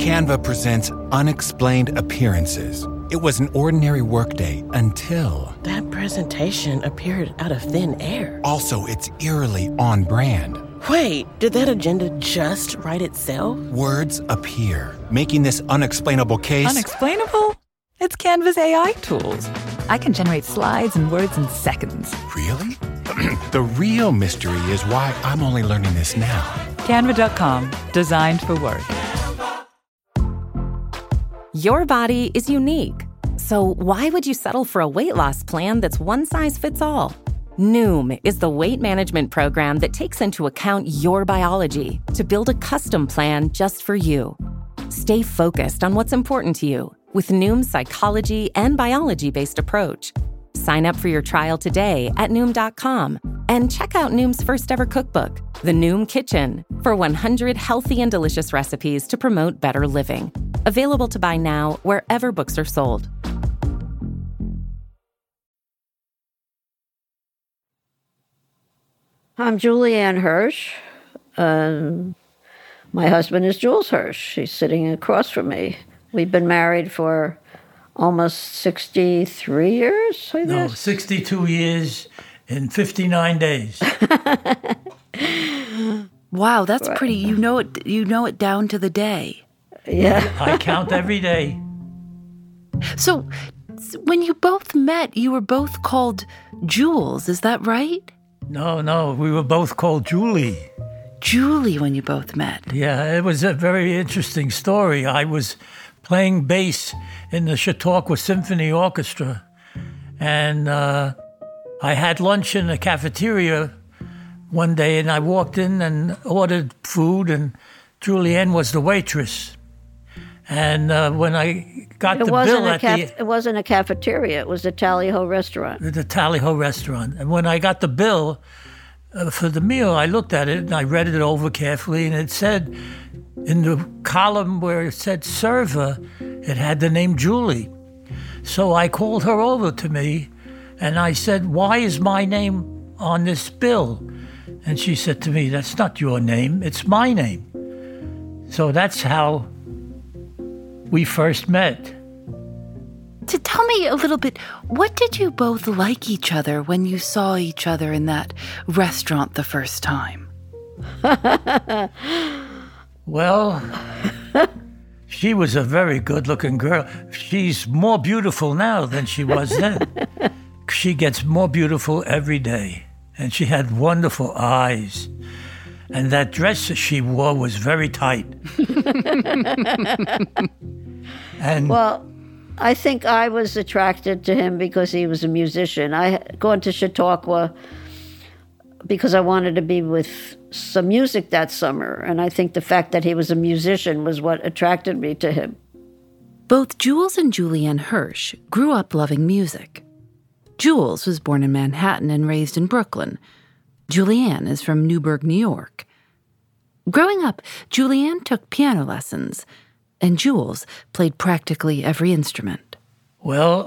Canva presents Unexplained Appearances. It was an ordinary workday until... That presentation appeared out of thin air. Also, it's eerily on brand. Wait, did that agenda just write itself? Words appear, making this unexplainable case... Unexplainable? It's Canva's AI tools. I can generate slides and words in seconds. Really? The real mystery is why I'm only learning this now. Canva.com, designed for work. Your body is unique. So why would you settle for a weight loss plan that's one size fits all? Noom is the weight management program that takes into account your biology to build a custom plan just for you. Stay focused on what's important to you with Noom's psychology and biology-based approach. Sign up for your trial today at Noom.com and check out Noom's first ever cookbook, The Noom Kitchen, for 100 healthy and delicious recipes to promote better living. Available to buy now wherever books are sold. I'm Julianne Hirsch. My husband is Jules Hirsch. He's sitting across from me. We've been married for almost 63 years, I guess. No, 62 years and 59 days. Wow, that's right. Pretty. You know it down to the day. Yeah. I count every day. So when you both met, you were both called Jules, is that right? No, we were both called Julie. Julie when you both met. Yeah, it was a very interesting story. I was playing bass in the Chautauqua Symphony Orchestra, and I had lunch in the cafeteria one day, and I walked in and ordered food, and Julianne was the waitress. And when I got the bill it wasn't a cafeteria, it was the Tally Ho restaurant. The Tally Ho restaurant. And when I got the bill for the meal, I looked at it and I read it over carefully, and it said, in the column where it said server, it had the name Julie. So I called her over to me and I said, "Why is my name on this bill?" And she said to me, "That's not your name, it's my name." So that's how we first met. To tell me a little bit, what did you both like each other when you saw each other in that restaurant the first time? Well, she was a very good-looking girl. She's more beautiful now than she was then. She gets more beautiful every day. And she had wonderful eyes. And that dress that she wore was very tight. Well, I think I was attracted to him because he was a musician. I had gone to Chautauqua because I wanted to be with some music that summer. And I think the fact that he was a musician was what attracted me to him. Both Jules and Julianne Hirsch grew up loving music. Jules was born in Manhattan and raised in Brooklyn. Julianne is from Newburgh, New York. Growing up, Julianne took piano lessons, and Jules played practically every instrument. Well,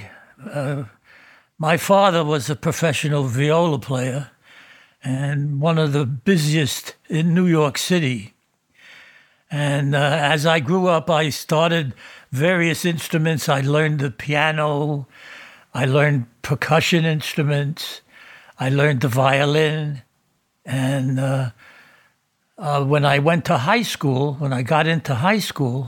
my father was a professional viola player and one of the busiest in New York City. And as I grew up, I started various instruments. I learned the piano, I learned percussion instruments, I learned the violin. And when I went to high school, when I got into high school,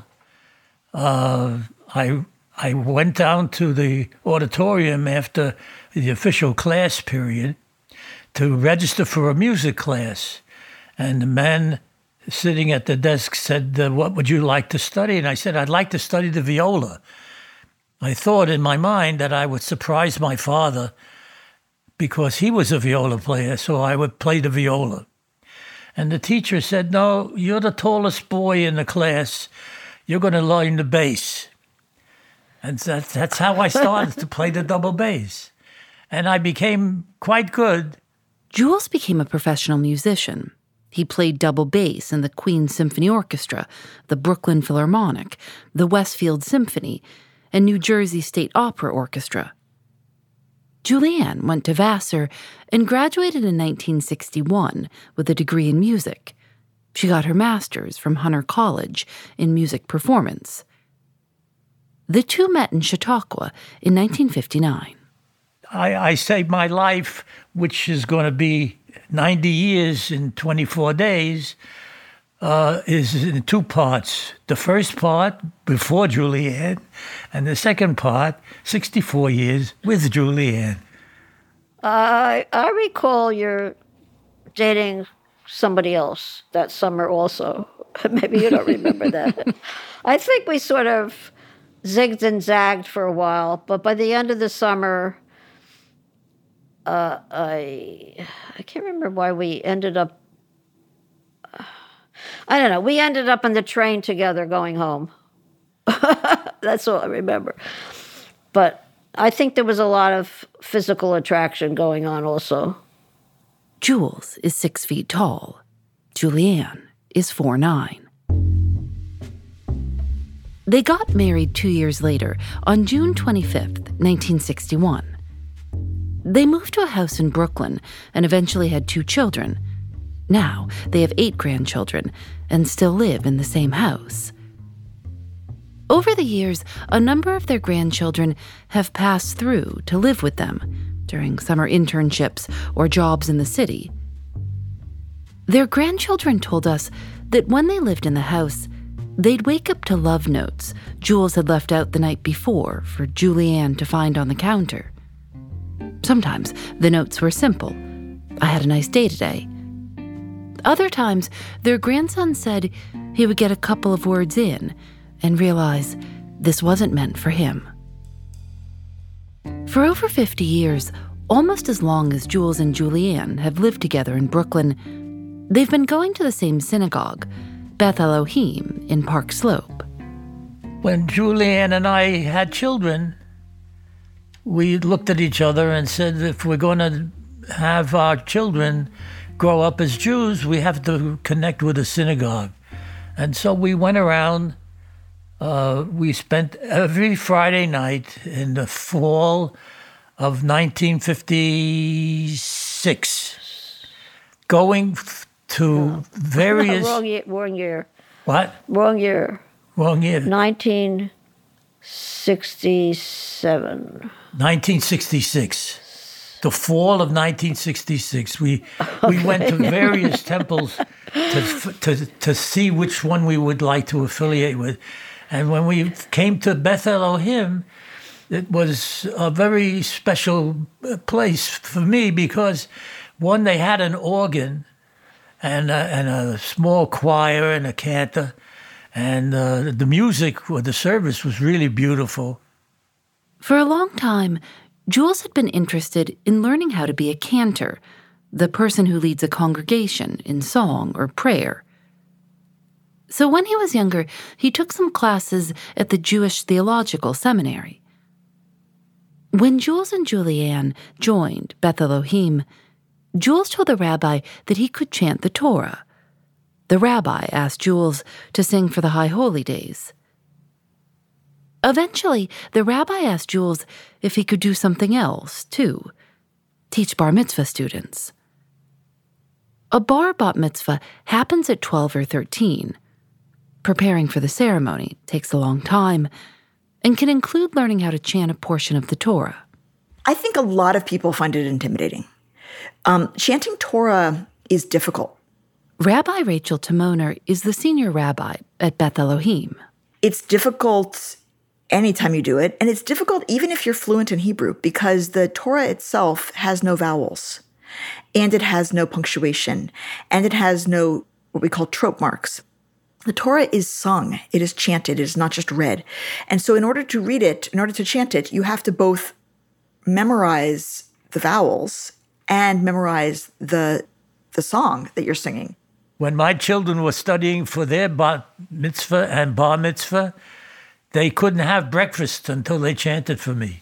I went down to the auditorium after the official class period to register for a music class. And the man sitting at the desk said, "What would you like to study?" And I said, "I'd like to study the viola." I thought in my mind that I would surprise my father because he was a viola player, so I would play the viola. And the teacher said, "No, you're the tallest boy in the class. You're going to learn the bass." And that's how I started to play the double bass. And I became quite good. Jules became a professional musician. He played double bass in the Queen Symphony Orchestra, the Brooklyn Philharmonic, the Westfield Symphony, and New Jersey State Opera Orchestra. Julianne went to Vassar and graduated in 1961 with a degree in music. She got her master's from Hunter College in music performance. The two met in Chautauqua in 1959. I say my life, which is going to be 90 years in 24 days, is in two parts. The first part, before Julianne, and the second part, 64 years with Julianne. I recall you're dating somebody else that summer also. Maybe you don't remember that. I think we sort of zigged and zagged for a while, but by the end of the summer, I can't remember why we ended up. I don't know. We ended up on the train together going home. That's all I remember. But I think there was a lot of physical attraction going on also. Jules is 6 feet tall. Julianne is 4'9". They got married 2 years later, on June 25th, 1961. They moved to a house in Brooklyn and eventually had 2 children. Now they have 8 grandchildren and still live in the same house. Over the years, a number of their grandchildren have passed through to live with them during summer internships or jobs in the city. Their grandchildren told us that when they lived in the house, they'd wake up to love notes Jules had left out the night before for Julianne to find on the counter. Sometimes the notes were simple. I had a nice day today. Other times, their grandson said he would get a couple of words in and realize this wasn't meant for him. For over 50 years, almost as long as Jules and Julianne have lived together in Brooklyn, they've been going to the same synagogue, Beth Elohim in Park Slope. When Julianne and I had children, we looked at each other and said, if we're going to have our children grow up as Jews, we have to connect with a synagogue. And so we went around. We spent every Friday night in the fall of 1956 going to various... Wrong year. What? Wrong year. Wrong year. 1967. 1966. The fall of 1966. We went to various temples to see which one we would like to affiliate with. And when we came to Beth Elohim, it was a very special place for me because, one, they had an organ and a small choir and a cantor, and the music or the service was really beautiful. For a long time, Jules had been interested in learning how to be a cantor, the person who leads a congregation in song or prayer. So when he was younger, he took some classes at the Jewish Theological Seminary. When Jules and Julianne joined Beth Elohim, Jules told the rabbi that he could chant the Torah. The rabbi asked Jules to sing for the High Holy Days. Eventually, the rabbi asked Jules if he could do something else, too, teach bar mitzvah students. A bar bat mitzvah happens at 12 or 13. Preparing for the ceremony takes a long time and can include learning how to chant a portion of the Torah. I think a lot of people find it intimidating. Chanting Torah is difficult. Rabbi Rachel Timoner is the senior rabbi at Beth Elohim. It's difficult anytime you do it, and it's difficult even if you're fluent in Hebrew because the Torah itself has no vowels, and it has no punctuation, and it has no what we call trope marks. The Torah is sung, it is chanted, it is not just read. And so in order to read it, in order to chant it, you have to both memorize the vowels and memorize the song that you're singing. When my children were studying for their bat mitzvah and bar mitzvah, they couldn't have breakfast until they chanted for me.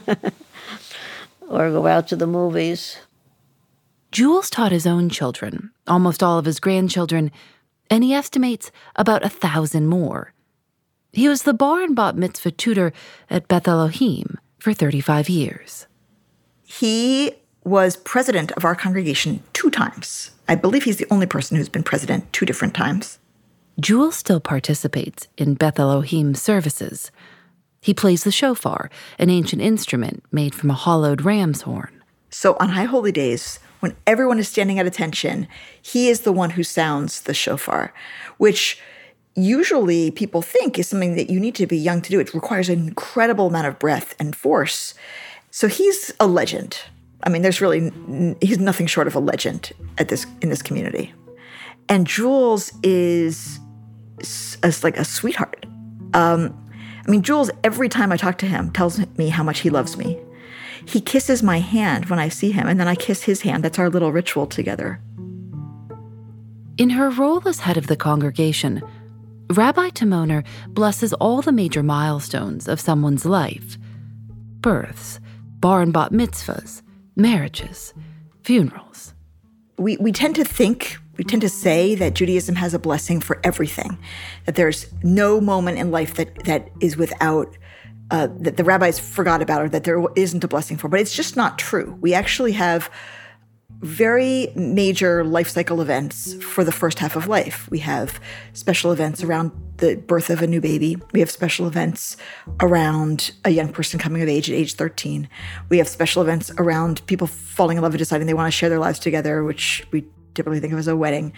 Or go out to the movies. Jules taught his own children, almost all of his grandchildren, and he estimates about 1,000 more. He was the bar and bat mitzvah tutor at Beth Elohim for 35 years. He was president of our congregation 2 times. I believe he's the only person who's been president 2 different times. Jules still participates in Beth Elohim services. He plays the shofar, an ancient instrument made from a hollowed ram's horn. So on High Holy Days, when everyone is standing at attention, he is the one who sounds the shofar, which usually people think is something that you need to be young to do. It requires an incredible amount of breath and force. So he's a legend. I mean, he's nothing short of a legend in this community. And Jules is like a sweetheart. Jules, every time I talk to him, tells me how much he loves me. He kisses my hand when I see him, and then I kiss his hand. That's our little ritual together. In her role as head of the congregation, Rabbi Timoner blesses all the major milestones of someone's life: births, bar and bat mitzvahs, marriages, funerals. We tend to say that Judaism has a blessing for everything, that there's no moment in life that is without, that the rabbis forgot about or that there isn't a blessing for. But it's just not true. We actually have very major life cycle events for the first half of life. We have special events around the birth of a new baby. We have special events around a young person coming of age at age 13. We have special events around people falling in love and deciding they want to share their lives together, which we typically think of as a wedding.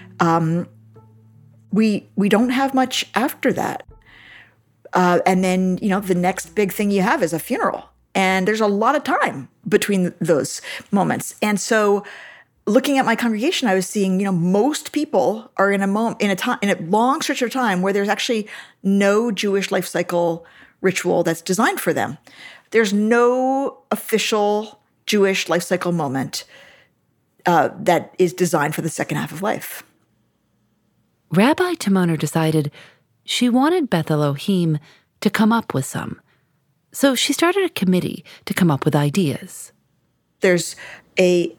We don't have much after that. And then, the next big thing you have is a funeral. And there's a lot of time between those moments. And so looking at my congregation, I was seeing, most people are in a long stretch of time where there's actually no Jewish life cycle ritual that's designed for them. There's no official Jewish life cycle moment that is designed for the second half of life. Rabbi Timoner decided she wanted Beth Elohim to come up with some. So she started a committee to come up with ideas. There's a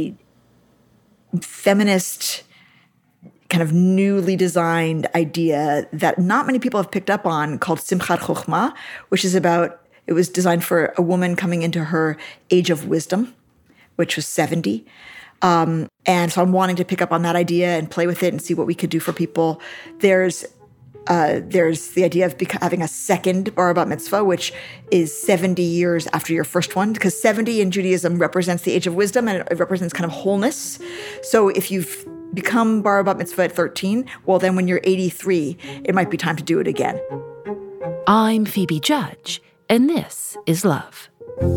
feminist kind of newly designed idea that not many people have picked up on called Simchat Chokhmah, which is it was designed for a woman coming into her age of wisdom, which was 70. And so I'm wanting to pick up on that idea and play with it and see what we could do for people. There's the idea of having a second bar bat mitzvah, which is 70 years after your first one, because 70 in Judaism represents the age of wisdom and it represents kind of wholeness. So if you've become bar bat mitzvah at 13, well, then when you're 83, it might be time to do it again. I'm Phoebe Judge, and this is Love.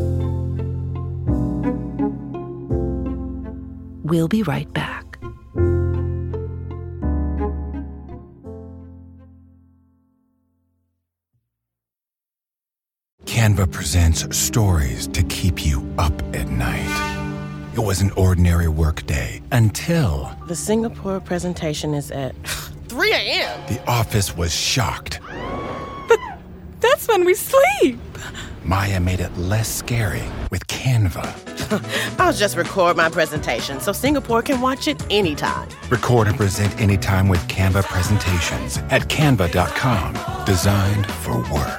We'll be right back. Canva presents stories to keep you up at night. It was an ordinary workday until... The Singapore presentation is at 3 a.m. The office was shocked. But that's when we sleep. Maya made it less scary with Canva. I'll just record my presentation so Singapore can watch it anytime. Record and present anytime with Canva presentations at canva.com. Designed for work.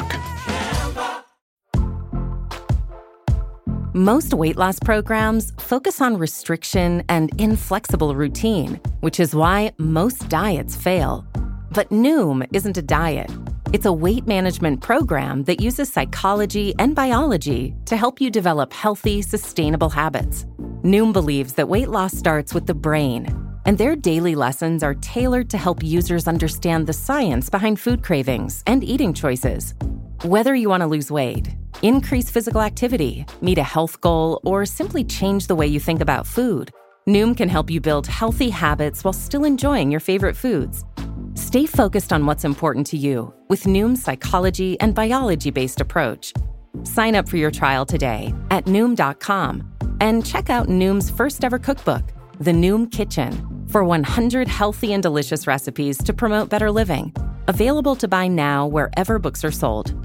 Most weight loss programs focus on restriction and inflexible routine, which is why most diets fail. But Noom isn't a diet. It's a weight management program that uses psychology and biology to help you develop healthy, sustainable habits. Noom believes that weight loss starts with the brain, and their daily lessons are tailored to help users understand the science behind food cravings and eating choices. Whether you want to lose weight, increase physical activity, meet a health goal, or simply change the way you think about food, Noom can help you build healthy habits while still enjoying your favorite foods. Stay focused on what's important to you with Noom's psychology and biology-based approach. Sign up for your trial today at Noom.com and check out Noom's first ever cookbook, The Noom Kitchen, for 100 healthy and delicious recipes to promote better living. Available to buy now wherever books are sold.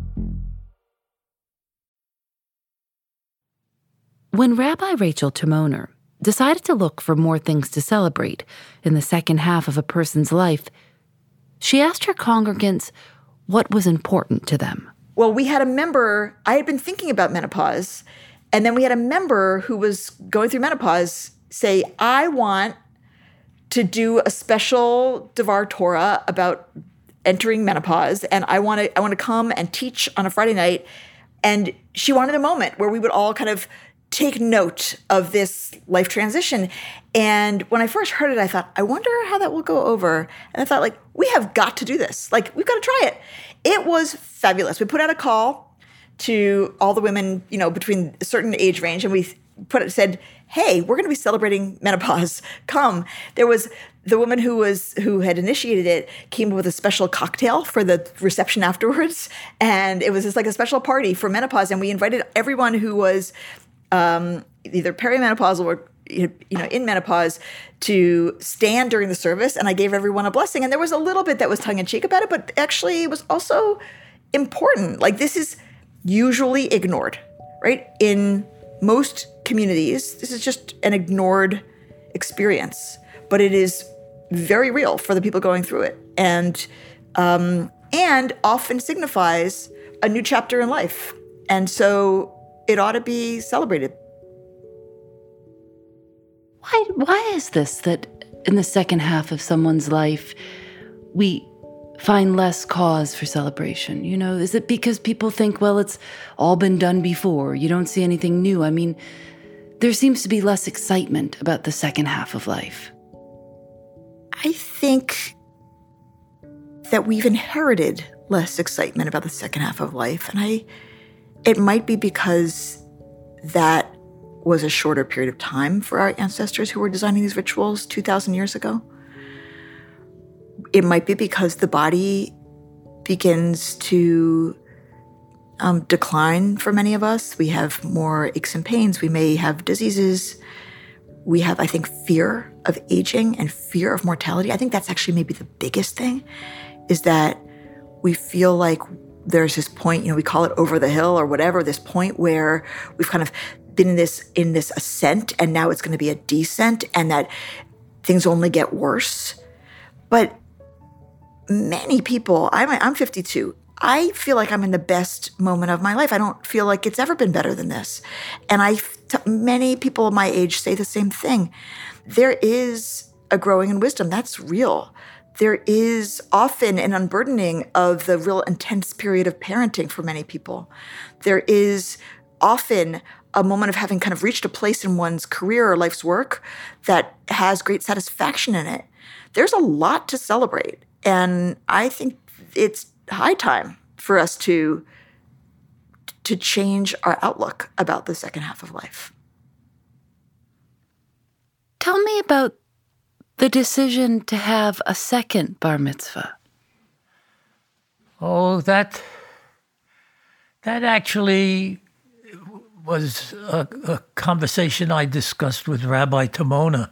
When Rabbi Rachel Timoner decided to look for more things to celebrate in the second half of a person's life, she asked her congregants what was important to them. Well, we had a member, I had been thinking about menopause, And then we had a member who was going through menopause say, I want to do a special Devar Torah about entering menopause, and I want to come and teach on a Friday night. And she wanted a moment where we would all kind of take note of this life transition. And when I first heard it, I thought, I wonder how that will go over. And I thought, like, we have got to do this. Like, we've got to try it. It was fabulous. We put out a call to all the women, you know, between a certain age range, and we said, hey, we're going to be celebrating menopause. Come. There was the woman who had initiated it came up with a special cocktail for the reception afterwards. And it was just like a special party for menopause. And we invited everyone who was either perimenopausal or in menopause to stand during the service. And I gave everyone a blessing. And there was a little bit that was tongue-in-cheek about it, but actually it was also important. Like, this is usually ignored, right? In most communities, this is just an ignored experience, but it is very real for the people going through it, and often signifies a new chapter in life. And so it ought to be celebrated. Why is this that in the second half of someone's life, we find less cause for celebration? You know, is it because people think, well, it's all been done before, you don't see anything new? I mean, there seems to be less excitement about the second half of life. I think that we've inherited less excitement about the second half of life. And it might be because that was a shorter period of time for our ancestors who were designing these rituals 2,000 years ago. It might be because the body begins to decline for many of us. We have more aches and pains. We may have diseases. We have, I think, fear of aging and fear of mortality. I think that's actually maybe the biggest thing, is that we feel like there's this point, we call it over the hill or whatever, this point where we've kind of been in this ascent, and now it's going to be a descent, and that things only get worse. But many people, I'm 52. I feel like I'm in the best moment of my life. I don't feel like it's ever been better than this. And many people my age say the same thing. There is a growing in wisdom. That's real. There is often an unburdening of the real intense period of parenting for many people. There is often a moment of having kind of reached a place in one's career or life's work that has great satisfaction in it. There's a lot to celebrate. And I think it's high time for us to change our outlook about the second half of life. Tell me about the decision to have a second bar mitzvah. Oh, that actually was a conversation I discussed with Rabbi Timona.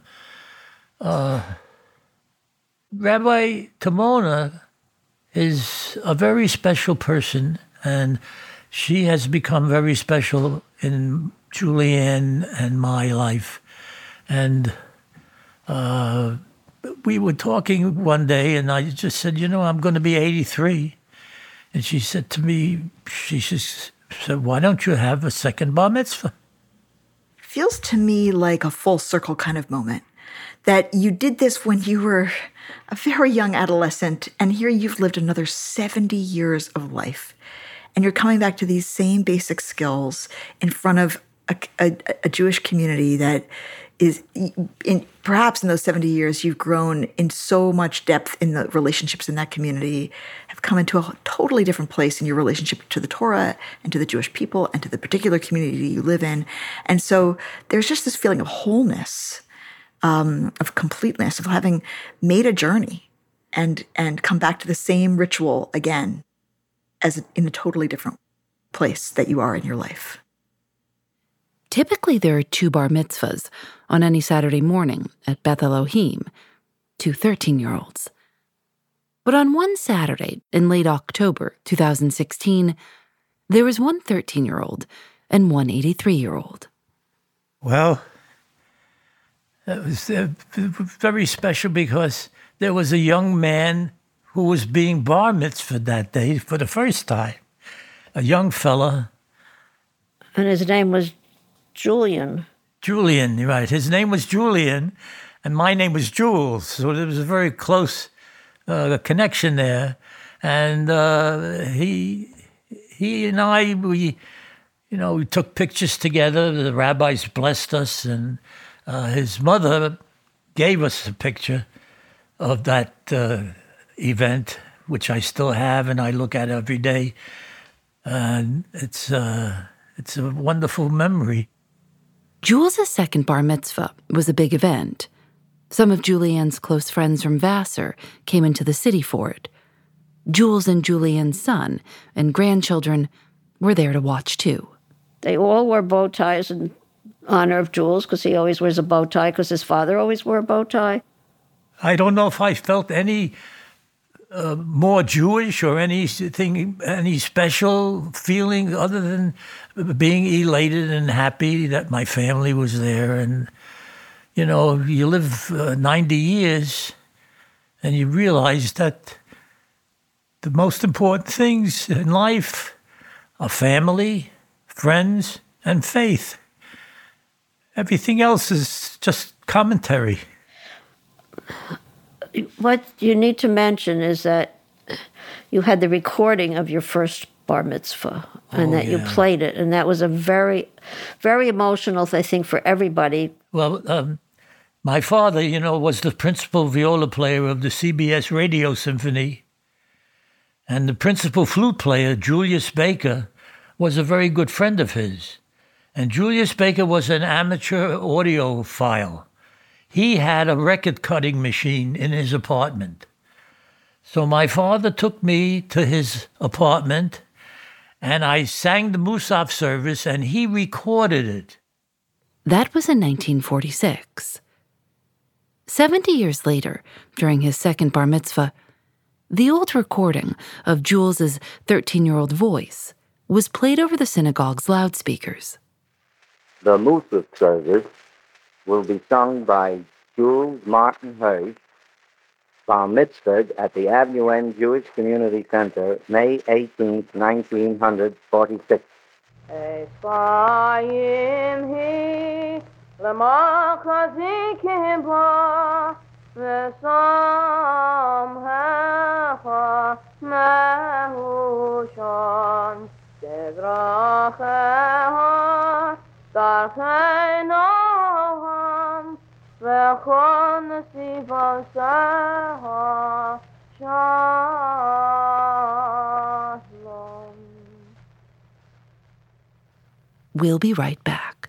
Rabbi Timona is a very special person, and she has become very special in Julianne and my life. And we were talking one day, and I just said, I'm going to be 83. And she said to me, she just said, why don't you have a second bar mitzvah? Feels to me like a full circle kind of moment. That you did this when you were a very young adolescent, and here you've lived another 70 years of life. And you're coming back to these same basic skills in front of a Jewish community that is, perhaps in those 70 years, you've grown in so much depth in the relationships in that community, have come into a totally different place in your relationship to the Torah and to the Jewish people and to the particular community you live in. And so there's just this feeling of wholeness, of completeness, of having made a journey and come back to the same ritual again as in a totally different place that you are in your life. Typically, there are 2 bar mitzvahs on any Saturday morning at Beth Elohim, 2 13-year-olds. But on one Saturday in late October 2016, there was one 13-year-old and one 83-year-old. Well, that was very special because there was a young man who was being bar mitzvahed that day for the first time, a young fella. And his name was Julian. Julian, right. His name was Julian, and my name was Jules. So there was a very close connection there. And he and I, we took pictures together. The rabbis blessed us, and his mother gave us a picture of that event, which I still have and I look at every day. And it's a wonderful memory. Jules' second bar mitzvah was a big event. Some of Julianne's close friends from Vassar came into the city for it. Jules and Julianne's son and grandchildren were there to watch too. They all wore bow ties in honor of Jules, because he always wears a bow tie, because his father always wore a bow tie. I don't know if I felt any more Jewish or any special feeling other than being elated and happy that my family was there. And, you live 90 years and you realize that the most important things in life are family, friends, and faith. Everything else is just commentary. What you need to mention is that you had the recording of your first bar mitzvah, and that you played it, and that was a very, very emotional, I think, for everybody. Well, my father, was the principal viola player of the CBS Radio Symphony, and the principal flute player, Julius Baker, was a very good friend of his. And Julius Baker was an amateur audiophile. He had a record-cutting machine in his apartment. So my father took me to his apartment, and I sang the Musaf service, and he recorded it. That was in 1946. 70 years later, during his second bar mitzvah, the old recording of Jules's 13-year-old voice was played over the synagogue's loudspeakers. The Musaf service will be sung by Jules Martin Hirsch, bar mitzvah at the Avenue N Jewish Community Center, May 18, 1946. We'll be right back.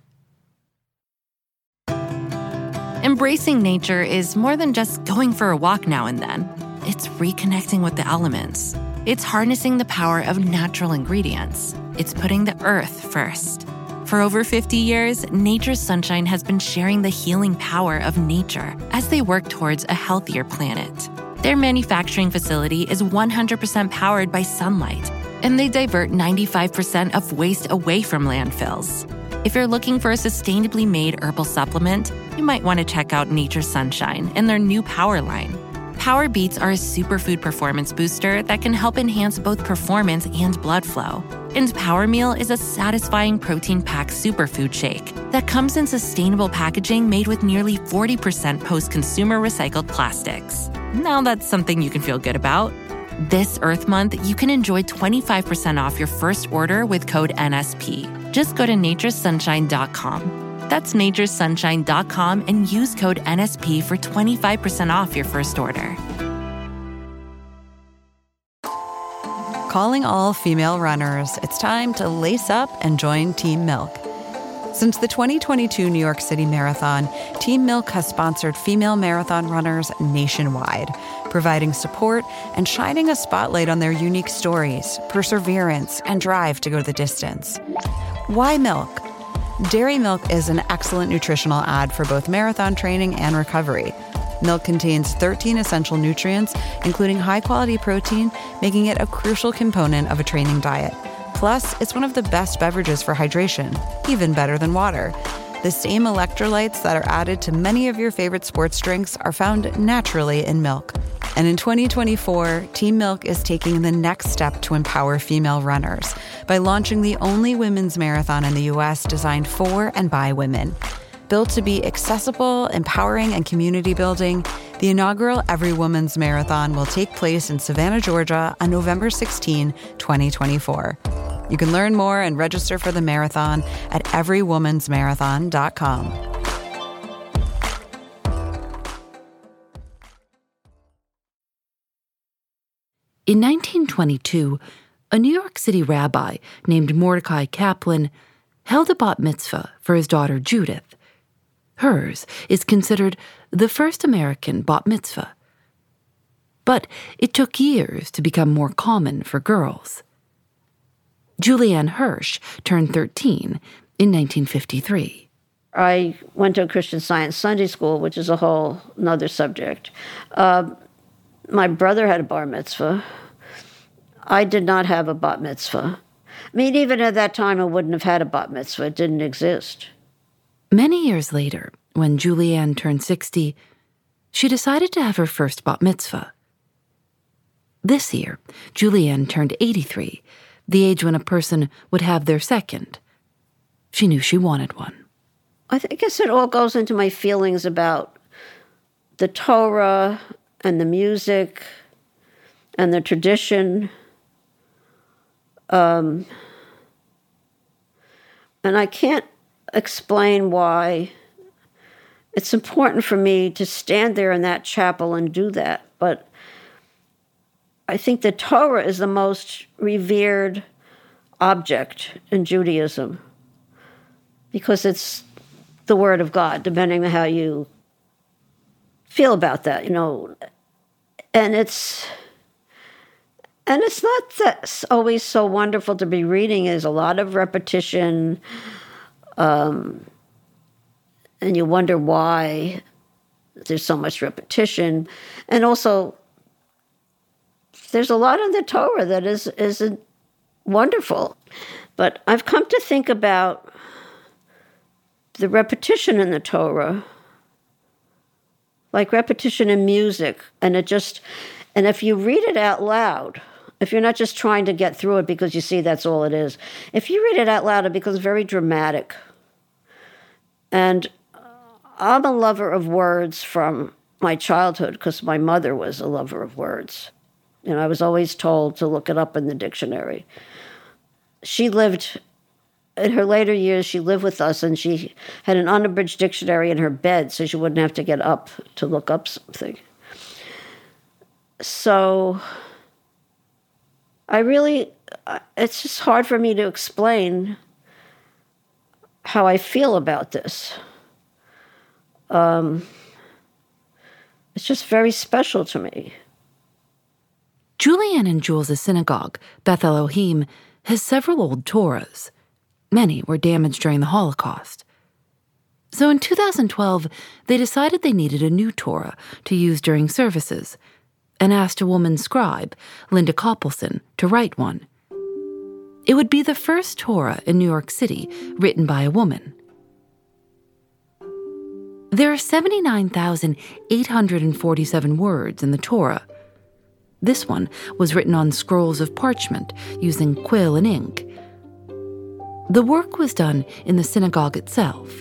Embracing nature is more than just going for a walk now and then. It's reconnecting with the elements. It's harnessing the power of natural ingredients. It's putting the earth first. For over 50 years, Nature's Sunshine has been sharing the healing power of nature as they work towards a healthier planet. Their manufacturing facility is 100% powered by sunlight, and they divert 95% of waste away from landfills. If you're looking for a sustainably made herbal supplement, you might want to check out Nature's Sunshine and their new Power line. Power Beats are a superfood performance booster that can help enhance both performance and blood flow. And Power Meal is a satisfying protein-packed superfood shake that comes in sustainable packaging made with nearly 40% post-consumer recycled plastics. Now that's something you can feel good about. This Earth Month, you can enjoy 25% off your first order with code NSP. Just go to naturesunshine.com. That's naturesunshine.com and use code NSP for 25% off your first order. Calling all female runners, it's time to lace up and join Team Milk. Since the 2022 New York City Marathon, Team Milk has sponsored female marathon runners nationwide, providing support and shining a spotlight on their unique stories, perseverance, and drive to go the distance. Why milk? Dairy milk is an excellent nutritional add for both marathon training and recovery. Milk contains 13 essential nutrients, including high-quality protein, making it a crucial component of a training diet. Plus, it's one of the best beverages for hydration, even better than water. The same electrolytes that are added to many of your favorite sports drinks are found naturally in milk. And in 2024, Team Milk is taking the next step to empower female runners by launching the only women's marathon in the U.S. designed for and by women. Built to be accessible, empowering, and community building, the inaugural Every Woman's Marathon will take place in Savannah, Georgia on November 16, 2024. You can learn more and register for the marathon at everywomansmarathon.com. In 1922, a New York City rabbi named Mordecai Kaplan held a bat mitzvah for his daughter Judith. Hers is considered the first American bat mitzvah. But it took years to become more common for girls. Julianne Hirsch turned 13 in 1953. I went to a Christian Science Sunday school, which is a whole nother subject. My brother had a bar mitzvah. I did not have a bat mitzvah. I mean, even at that time, I wouldn't have had a bat mitzvah. It didn't exist. Many years later, when Julianne turned 60, she decided to have her first bat mitzvah. This year, Julianne turned 83, the age when a person would have their second. She knew she wanted one. I guess it all goes into my feelings about the Torah and the music and the tradition. And I can't explain why it's important for me to stand there in that chapel and do that. But I think the Torah is the most revered object in Judaism because it's the Word of God, depending on how you feel about that, you know. And it's not that always so wonderful to be reading. There's a lot of repetition, and you wonder why there's so much repetition. And also, there's a lot in the Torah that isn't wonderful. But I've come to think about the repetition in the Torah, like repetition in music, and if you read it out loud, if you're not just trying to get through it because you see that's all it is, if you read it out loud, it becomes very dramatic. And I'm a lover of words from my childhood because my mother was a lover of words. And I was always told to look it up in the dictionary. She lived, in her later years, she lived with us, and she had an unabridged dictionary in her bed so she wouldn't have to get up to look up something. So it's just hard for me to explain how I feel about this. It's just very special to me. Julianne and Jules' synagogue, Beth Elohim, has several old Torahs. Many were damaged during the Holocaust. So in 2012, they decided they needed a new Torah to use during services and asked a woman scribe, Linda Koppelson, to write one. It would be the first Torah in New York City written by a woman. There are 79,847 words in the Torah. This one was written on scrolls of parchment using quill and ink. The work was done in the synagogue itself.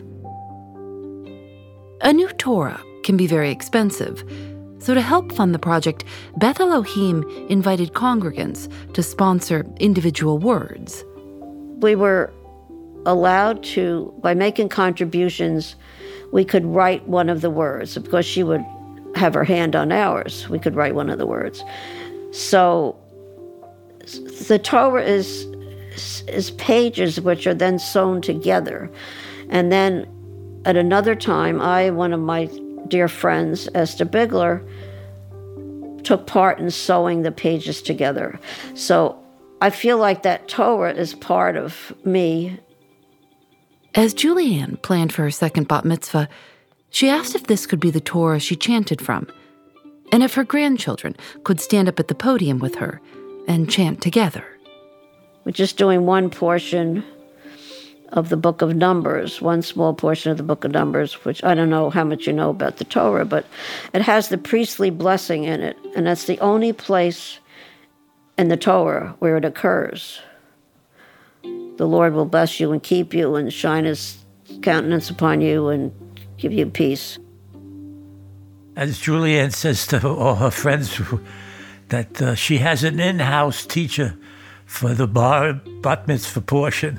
A new Torah can be very expensive, so to help fund the project, Beth Elohim invited congregants to sponsor individual words. We were allowed to, by making contributions, we could write one of the words. Because she would have her hand on ours, we could write one of the words. So the Torah is pages which are then sewn together. And then at another time, one of my dear friends, Esther Bigler, took part in sewing the pages together. So I feel like that Torah is part of me. As Julianne planned for her second bat mitzvah, she asked if this could be the Torah she chanted from, and if her grandchildren could stand up at the podium with her and chant together. We're just doing one portion, of the Book of Numbers, one small portion of the Book of Numbers, which I don't know how much you know about the Torah, but it has the priestly blessing in it, and that's the only place in the Torah where it occurs. The Lord will bless you and keep you and shine his countenance upon you and give you peace. As Julianne says to all her friends that she has an in-house teacher for the bat mitzvah portion.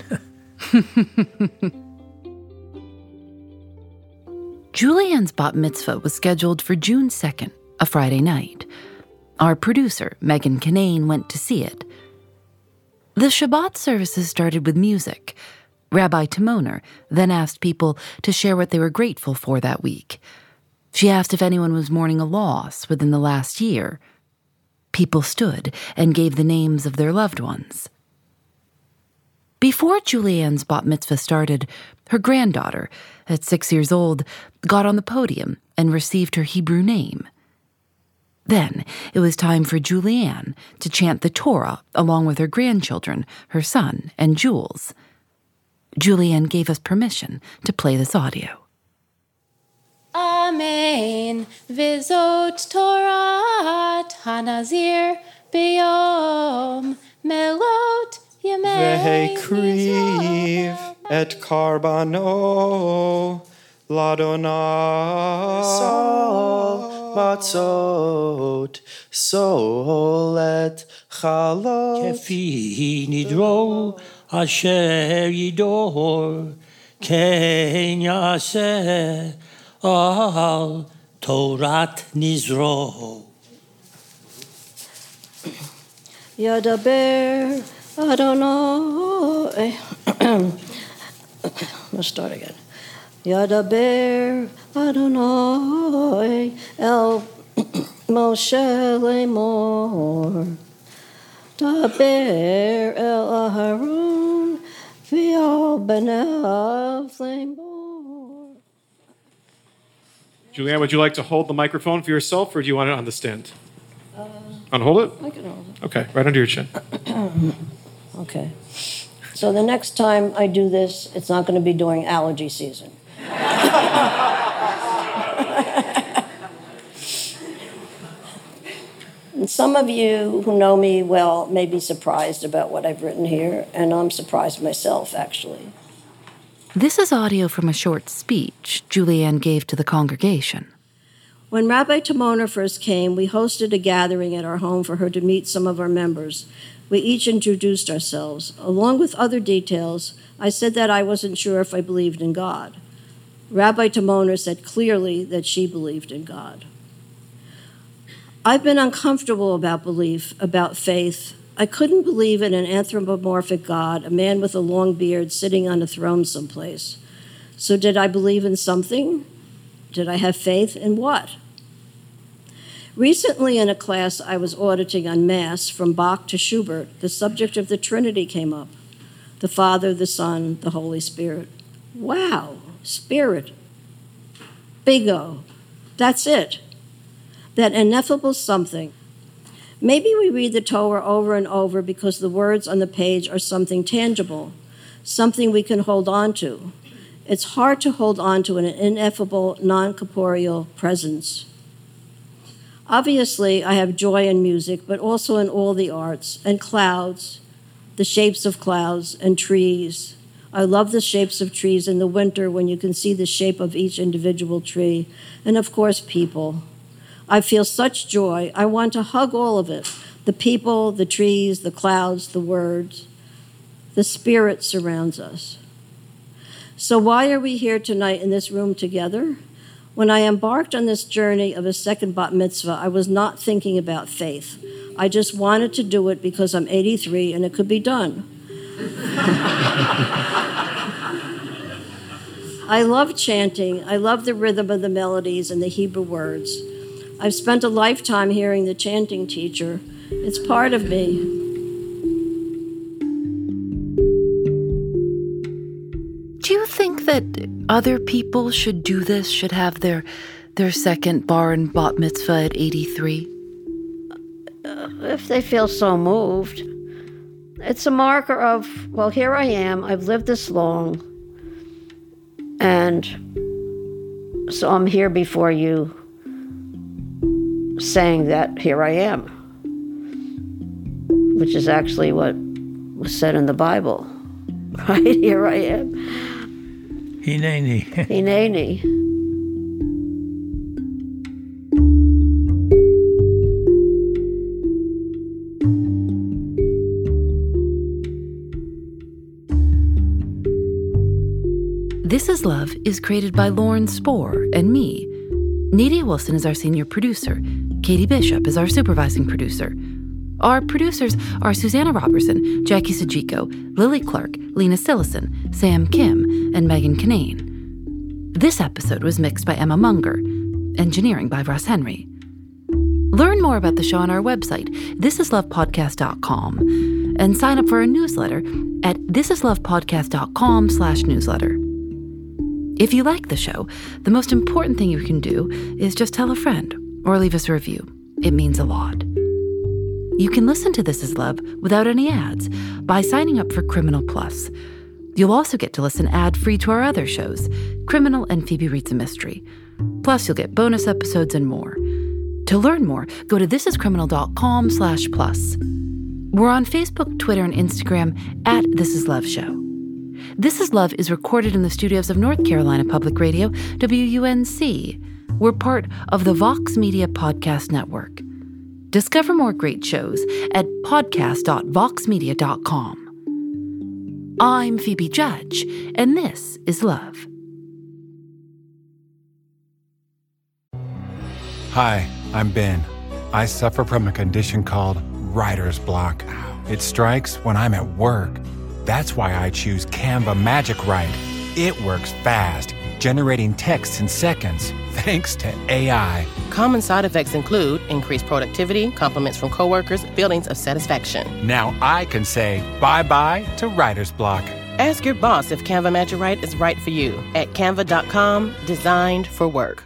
Julianne's bat mitzvah was scheduled for June 2nd, a Friday night. Our producer, Megan Kinane, went to see it. The Shabbat services started with music. Rabbi Timoner then asked people to share what they were grateful for that week. She asked if anyone was mourning a loss within the last year. People stood and gave the names of their loved ones. Before Julianne's bat mitzvah started, her granddaughter, at 6 years old, got on the podium and received her Hebrew name. Then it was time for Julianne to chant the Torah along with her grandchildren, her son, and Jules. Julianne gave us permission to play this audio. Amen. Vizot Torat Hanazir Biyom Melot Yemei Vehekriv et Karbano Ladonai Sol Matzot Sol et Chalot Kefi Nidro Asher Yidor Ken Yaseh Al Torat Nizro Yadaber Adonai. Let's start again. Yadaber Adonai El Moshe Lemor Daber El Aharon V'al Benav Lemor. Julianne, would you like to hold the microphone for yourself, or do you want it on the stand? Unhold it? I can hold it. Okay, right under your chin. Okay. So the next time I do this, it's not going to be during allergy season. And some of you who know me well may be surprised about what I've written here, and I'm surprised myself, actually. This is audio from a short speech Julianne gave to the congregation. When Rabbi Timoner first came, we hosted a gathering at our home for her to meet some of our members. We each introduced ourselves. Along with other details, I said that I wasn't sure if I believed in God. Rabbi Timoner said clearly that she believed in God. I've been uncomfortable about belief, about faith. I couldn't believe in an anthropomorphic God, a man with a long beard sitting on a throne someplace. So did I believe in something? Did I have faith in what? Recently in a class I was auditing on Mass from Bach to Schubert, the subject of the Trinity came up. The Father, the Son, the Holy Spirit. Wow, Spirit. Bingo. That's it. That ineffable something. Maybe we read the Torah over and over because the words on the page are something tangible, something we can hold on to. It's hard to hold on to an ineffable, non-corporeal presence. Obviously, I have joy in music, but also in all the arts, and clouds, the shapes of clouds, and trees. I love the shapes of trees in the winter when you can see the shape of each individual tree, and of course, people. I feel such joy. I want to hug all of it, the people, the trees, the clouds, the words. The Spirit surrounds us. So why are we here tonight in this room together? When I embarked on this journey of a second bat mitzvah, I was not thinking about faith. I just wanted to do it because I'm 83 and it could be done. I love chanting. I love the rhythm of the melodies and the Hebrew words. I've spent a lifetime hearing the chanting teacher. It's part of me. Do you think that other people should do this, should have their second bar and bat mitzvah at 83? If they feel so moved. it's a marker of, well, here I am. I've lived this long. And so I'm here before you saying that here I am, which is actually what was said in the Bible, right? Here I am. Hineni. Hineni. This Is Love is created by Lauren Spohr and me. Nadia Wilson is our senior producer. Katie Bishop is our supervising producer. Our producers are Susanna Robertson, Jackie Sajiko, Lily Clark, Lena Sillison, Sam Kim, and Megan Kinane. This episode was mixed by Emma Munger. Engineering by Russ Henry. Learn more about the show on our website, thisislovepodcast.com, and sign up for our newsletter at thisislovepodcast.com/newsletter. If you like the show, the most important thing you can do is just tell a friend or leave us a review. It means a lot. You can listen to This Is Love without any ads by signing up for Criminal Plus. You'll also get to listen ad-free to our other shows, Criminal and Phoebe Reads a Mystery. Plus, you'll get bonus episodes and more. To learn more, go to thisiscriminal.com/plus. We're on Facebook, Twitter, and Instagram at This Is Love Show. This Is Love is recorded in the studios of North Carolina Public Radio, WUNC. We're part of the Vox Media Podcast Network. Discover more great shows at podcast.voxmedia.com. I'm Phoebe Judge, and this is Love. Hi, I'm Ben. I suffer from a condition called writer's block. It strikes when I'm at work. That's why I choose Canva Magic Write. It works fast, generating text in seconds, thanks to AI. Common side effects include increased productivity, compliments from coworkers, feelings of satisfaction. Now I can say bye-bye to writer's block. Ask your boss if Canva Magic Write is right for you at canva.com, designed for work.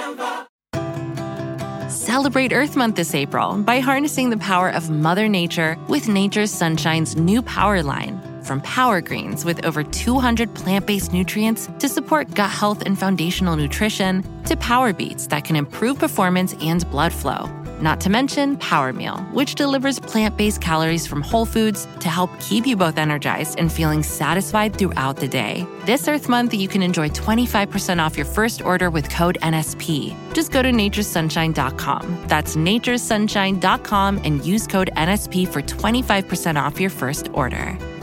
Celebrate Earth Month this April by harnessing the power of Mother Nature with Nature's Sunshine's new power line. From Power Greens with over 200 plant-based nutrients to support gut health and foundational nutrition, to Power Beets that can improve performance and blood flow. Not to mention Power Meal, which delivers plant-based calories from whole foods to help keep you both energized and feeling satisfied throughout the day. This Earth Month, you can enjoy 25% off your first order with code NSP. Just go to naturesunshine.com. That's naturesunshine.com and use code NSP for 25% off your first order.